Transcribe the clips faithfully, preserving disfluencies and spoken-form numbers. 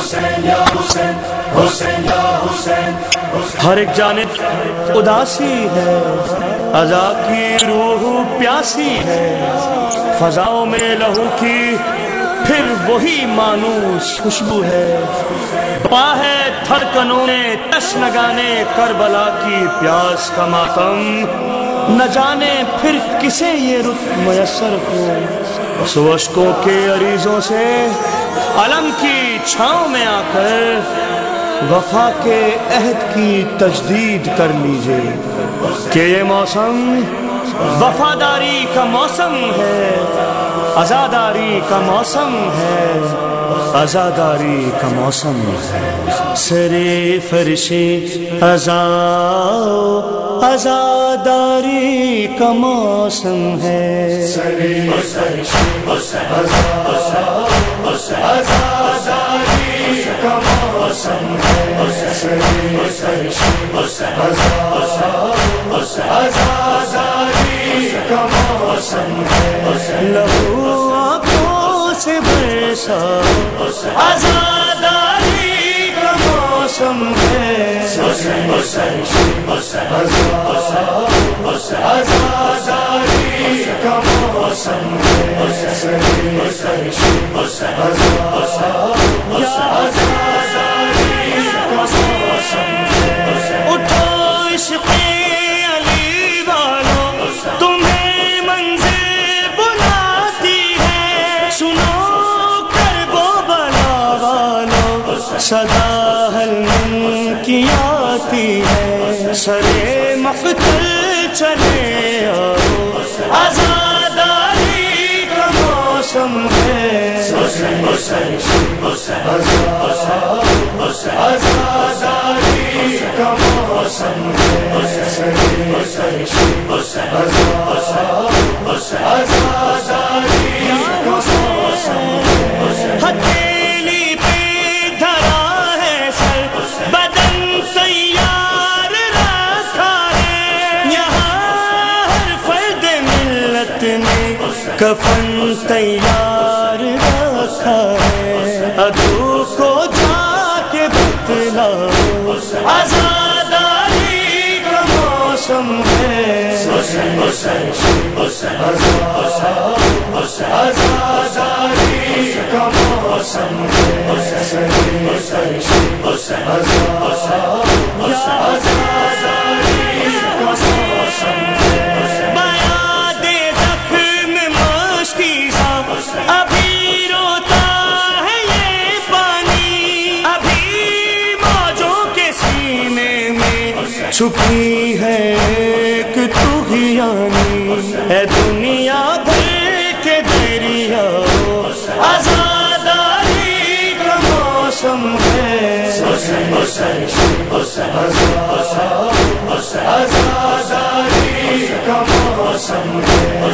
ہر ایک جانب اداسی ہے، عذاب کی روح پیاسی ہے، فضاؤں میں لہو کی پھر وہی مانوس خوشبو ہے، پا ہے دھڑکنوں میں تشنگانے کربلا کی پیاس کا ماتم، نہ جانے پھر کسے یہ رت میسر ہو، سو اشکوں کے عریضوں سے علم کی چھاؤں میں آ کر وفا کے عہد کی تجدید کر لیجئے کہ یہ موسم وفاداری کا موسم ہے، عزاداری کا موسم ہے، عزاداری کا موسم ہے، سرے فرشِ عزا عزاداری کا موسم ہے، سرے فرشِ عزاداری کا موسم ہے، سرے فرشِ عزاداری کا موسم ہے، لہو آنکھوں سے برسا عزاداری کا موسم ہے، عزاداری کا موسم ہے، اٹھو عشق علی والو تمہیں منزل بلاتی ہے، سنو کرب و بلا والو صدا حلم کی آتی ہے، سرے مقتل چلے آؤ عزاداری کا موسم ہے، عزاداری کا موسم ہے، عزاداری کا موسم ہے، ہتھیلی پہ دھرا ہے سر بدن تیار رکھا ہے، یہاں ہر فرد ملت نے کفن تیار رکھا ہے، عدو کو جا کے بتلاؤ عزاداری کا موسم ہے، عزاداری کا موسم ہے، بیاد زخم مشکی سا ابھی روتا ہے یہ پانی، ابھی موجوں کے سینے میں چھپی ہے ایک طغیانی، اے دنیا بھر کے دریاؤ عزاداری کا موسم ہے، عزاداری کا موسم ہے،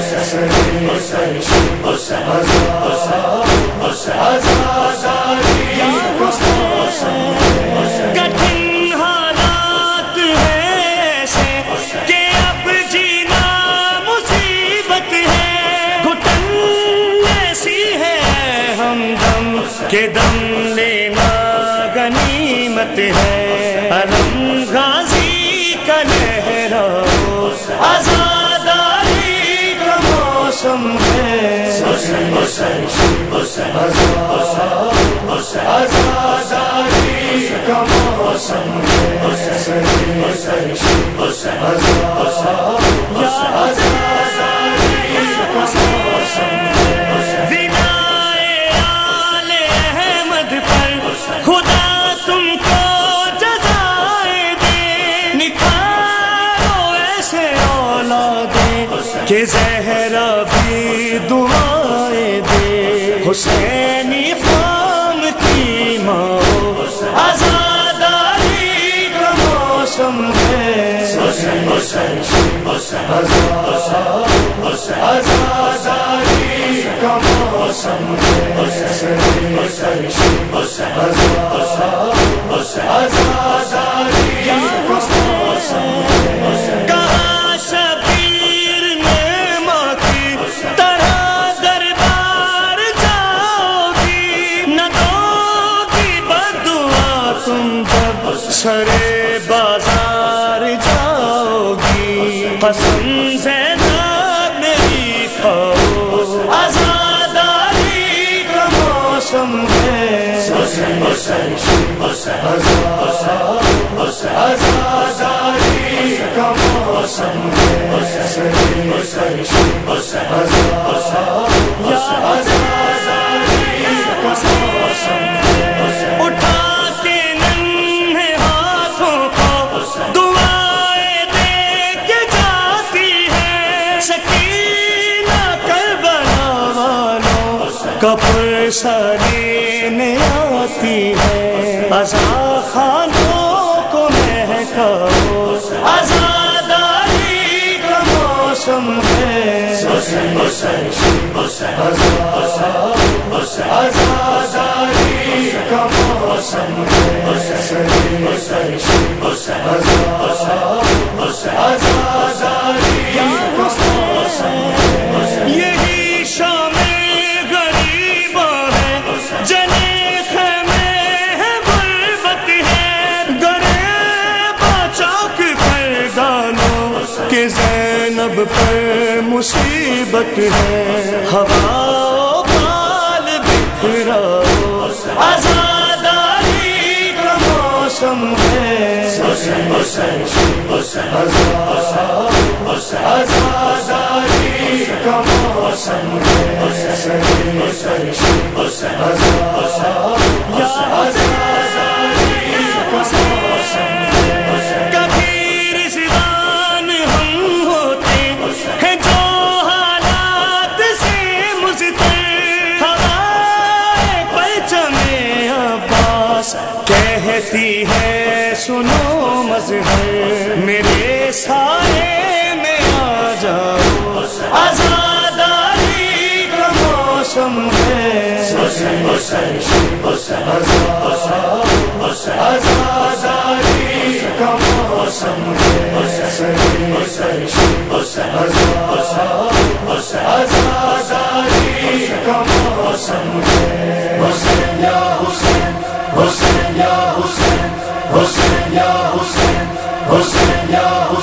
عزاداری کا موسم ہے، کٹھن حالات ہیں ایسے کہ اب جینا مصیبت ہے، گھٹن ایسی ہے ہمدم کہ دم لینا غنیمت ہے، علم غازی کا لہراؤ عزاداری کا موسم ہے، عزاداری کا موسم ہے، وداع آل احمد پر خدا تم کو جزائے دے، نکھارو ایسے اولادیں کہ زہرا بھی دعائیں دے، حسینی قوم کی ماں عزاداری کا موسم ہے، عزاداری کا موسم ہے، عزاداری کا موسم ہے، کہاں شبیر نے ماں کی طرح دربار جاؤ گی، نہ دو گی سرے بازار جاؤ گی، قسم زینب میری کھاؤ، آزاداری کا موسم ہے، آزاداری کا موسم ہے، اٹھا کے ننھے ہاتھوں کو دعائیں دے کے جاتی ہے، سکینہ کربلا والوں کا پرسہ لینے آتی ہے، عزا خانوں کو مہکاؤ، آزاداری کا موسم ہے، آزاداری کا موسم ہے، آزاداری کا موسم ہے، یہی شام غریبوں ہے، جنے خیمے ہے غربت ہے، غریبا چوک پر ڈالو کہ زینب پر مصیبت ہے، ہوا بال بکھراؤ، آزاداری کا موسم ہے، آزاداری کا موسم ہے، کبھی رضوان ہم ہوتے ہیں جو حالات سے مضطر، ہوائے پرچم عباس کہتی ہے سنو مظہر، میرے سائے میں آ جاؤ، آزاداری کا موسم ہے، آزاداری کا موسم ہے، آزاداری کا موسم ہے، حسین یا حسین، حسین یا حسین، حسین یا حسین، حسین یا حسین۔